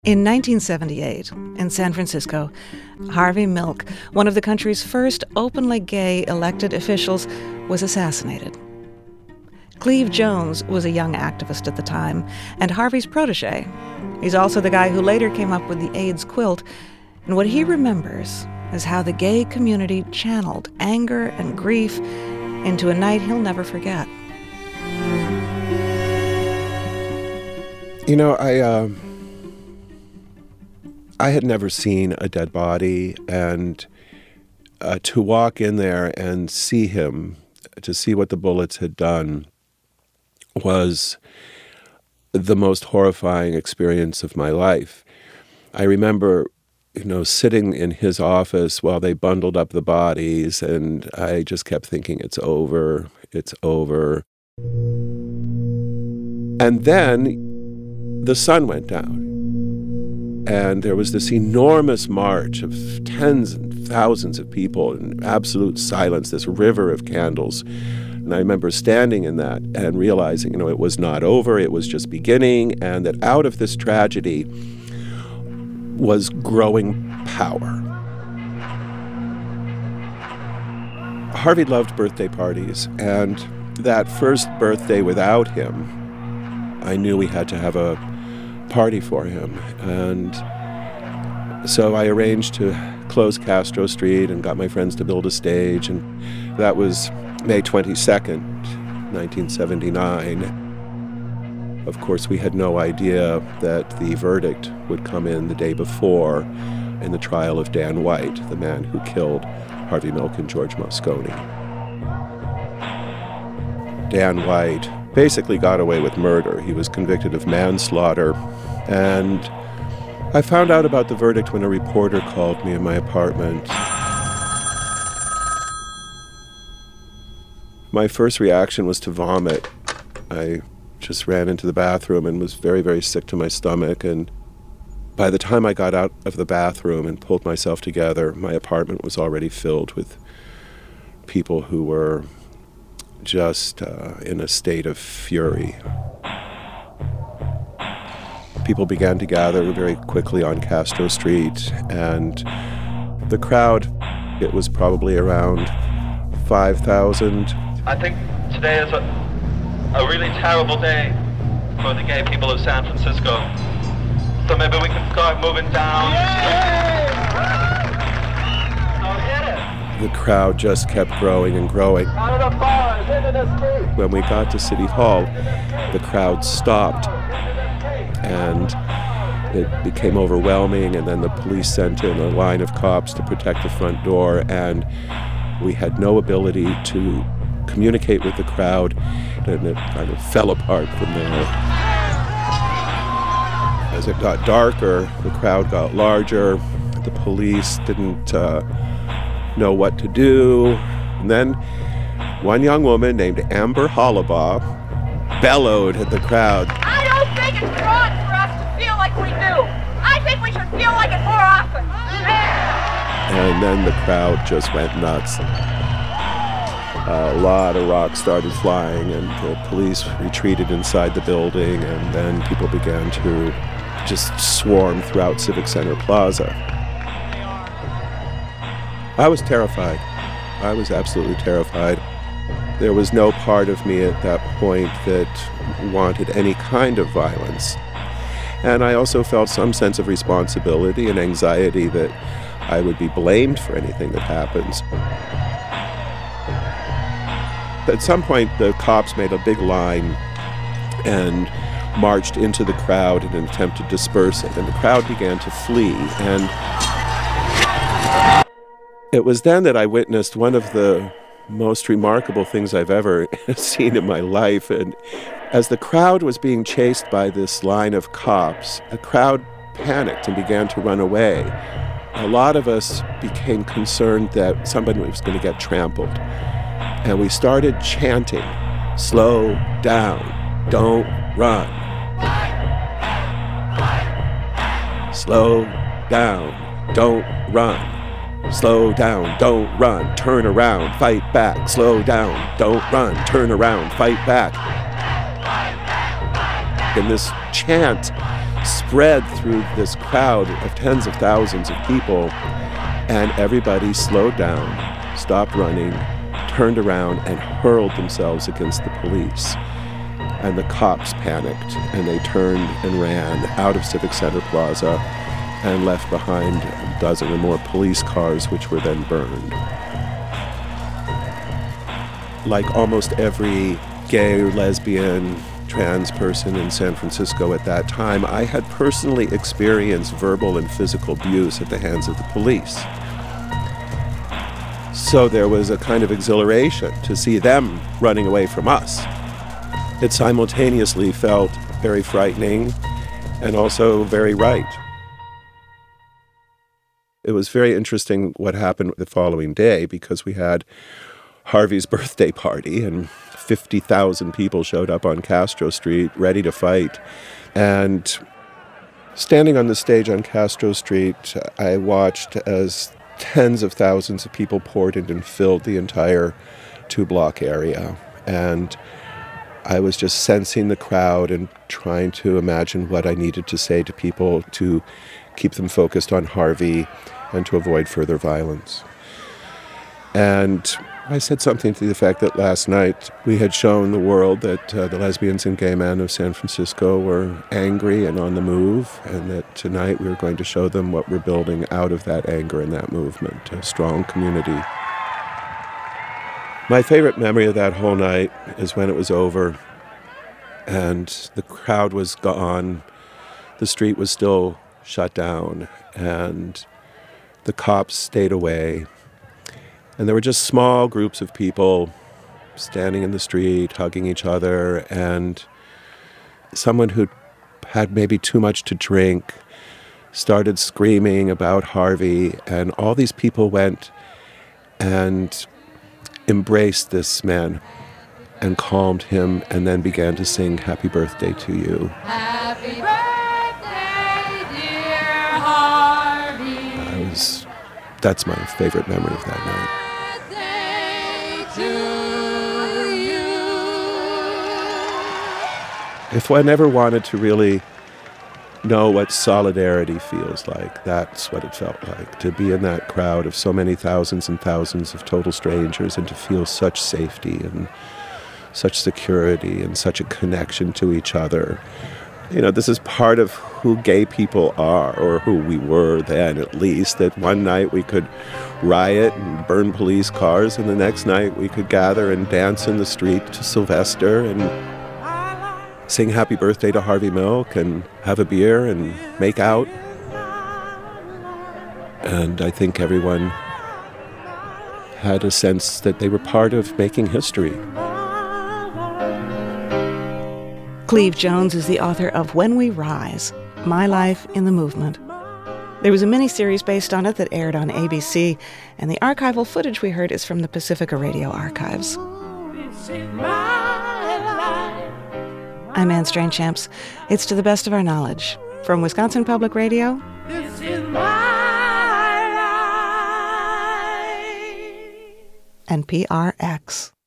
In 1978, in San Francisco, Harvey Milk, one of the country's first openly gay elected officials, was assassinated. Cleve Jones was a young activist at the time, and Harvey's protege. He's also the guy who later came up with the AIDS quilt, and what he remembers is how the gay community channeled anger and grief into a night he'll never forget. You know, I had never seen a dead body, and to walk in there and see him, to see what the bullets had done, was the most horrifying experience of my life. I remember, sitting in his office while they bundled up the bodies, and I just kept thinking, it's over, it's over. And then the sun went down. And there was this enormous march of tens and thousands of people in absolute silence, this river of candles. And I remember standing in that and realizing, it was not over, it was just beginning, and that out of this tragedy was growing power. Harvey loved birthday parties, and that first birthday without him, I knew we had to have a party for him. And so I arranged to close Castro Street and got my friends to build a stage, and that was May 22nd, 1979. Of course, we had no idea that the verdict would come in the day before in the trial of Dan White, the man who killed Harvey Milk and George Moscone. Dan White basically got away with murder. He was convicted of manslaughter, and I found out about the verdict when a reporter called me in my apartment. My first reaction was to vomit. I just ran into the bathroom and was very, very sick to my stomach, and by the time I got out of the bathroom and pulled myself together, my apartment was already filled with people who were just in a state of fury. People began to gather very quickly on Castro Street, and the crowd, it was probably around 5,000. I think today is a really terrible day for the gay people of San Francisco. So maybe we can start moving down. The crowd just kept growing and growing. When we got to City Hall, the crowd stopped, and it became overwhelming, and then the police sent in a line of cops to protect the front door, and we had no ability to communicate with the crowd, and it kind of fell apart from there. As it got darker, the crowd got larger. The police didn't know what to do. And then one young woman named Amber Hollabaugh bellowed at the crowd. I don't think it's wrong for us to feel like we do. I think we should feel like it more often. And then the crowd just went nuts. A lot of rocks started flying, and the police retreated inside the building, and then people began to just swarm throughout Civic Center Plaza. I was terrified. I was absolutely terrified. There was no part of me at that point that wanted any kind of violence. And I also felt some sense of responsibility and anxiety that I would be blamed for anything that happens. At some point, the cops made a big line and marched into the crowd in an attempt to disperse it, and the crowd began to flee. And it was then that I witnessed one of the most remarkable things I've ever seen in my life. And as the crowd was being chased by this line of cops, the crowd panicked and began to run away. A lot of us became concerned that somebody was going to get trampled. And we started chanting, "Slow down, don't run. Slow down, don't run. Slow down, don't run, turn around, fight back. Slow down, don't run, turn around, fight back." And this chant spread through this crowd of tens of thousands of people, and everybody slowed down, stopped running, turned around, and hurled themselves against the police. And the cops panicked, and they turned and ran out of Civic Center Plaza and left behind a dozen or more police cars, which were then burned. Like almost every gay, lesbian, trans person in San Francisco at that time, I had personally experienced verbal and physical abuse at the hands of the police. So there was a kind of exhilaration to see them running away from us. It simultaneously felt very frightening and also very right. It was very interesting what happened the following day, because we had Harvey's birthday party and 50,000 people showed up on Castro Street ready to fight. And standing on the stage on Castro Street, I watched as tens of thousands of people poured in and filled the entire 2-block area. And I was just sensing the crowd and trying to imagine what I needed to say to people to keep them focused on Harvey and to avoid further violence. And I said something to the effect that last night we had shown the world that the lesbians and gay men of San Francisco were angry and on the move, and that tonight we were going to show them what we're building out of that anger and that movement, a strong community. My favorite memory of that whole night is when it was over and the crowd was gone, the street was still shut down, and the cops stayed away. And there were just small groups of people standing in the street, hugging each other, and someone who had maybe too much to drink started screaming about Harvey, and all these people went and embraced this man and calmed him, and then began to sing "Happy Birthday to You." Happy birthday, dear Harvey. That's my favorite memory of that night. If one ever wanted to really know what solidarity feels like, that's what it felt like, to be in that crowd of so many thousands and thousands of total strangers and to feel such safety and such security and such a connection to each other. You know, this is part of who gay people are, or who we were then at least, that one night we could riot and burn police cars, and the next night we could gather and dance in the street to Sylvester and sing happy birthday to Harvey Milk and have a beer and make out. And I think everyone had a sense that they were part of making history. Cleve Jones is the author of When We Rise, My Life in the Movement. There was a miniseries based on it that aired on ABC, and the archival footage we heard is from the Pacifica Radio archives. I'm Anne Strainchamps. It's To the Best of Our Knowledge. From Wisconsin Public Radio, This is my life. and PRX.